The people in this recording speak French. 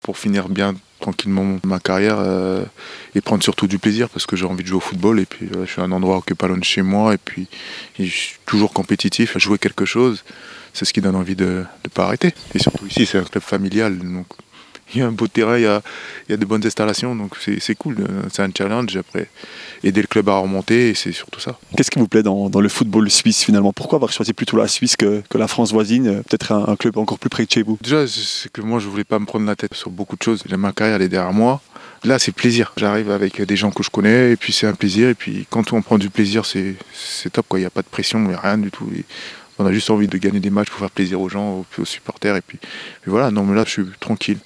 pour finir bien tranquillement ma carrière et prendre surtout du plaisir parce que j'ai envie de jouer au football et puis je suis à un endroit qui est pas loin de chez moi et puis je suis toujours compétitif, jouer quelque chose, c'est ce qui donne envie de ne pas arrêter. Et surtout ici, c'est un club familial, donc il y a un beau terrain, il y a de bonnes installations, donc c'est cool, c'est un challenge après, aider le club à remonter et c'est surtout ça. Qu'est-ce qui vous plaît dans le football suisse finalement? Pourquoi avoir choisi plutôt la Suisse que la France voisine, peut-être un club encore plus près de chez vous? Déjà, c'est que moi je voulais pas me prendre la tête sur beaucoup de choses, ma carrière elle est derrière moi. Là, c'est plaisir. J'arrive avec des gens que je connais et puis c'est un plaisir. Et puis quand on prend du plaisir, c'est top, quoi. Il n'y a pas de pression, il n'y a rien du tout. Et on a juste envie de gagner des matchs pour faire plaisir aux gens, aux supporters. Et puis voilà, non, mais là, je suis tranquille.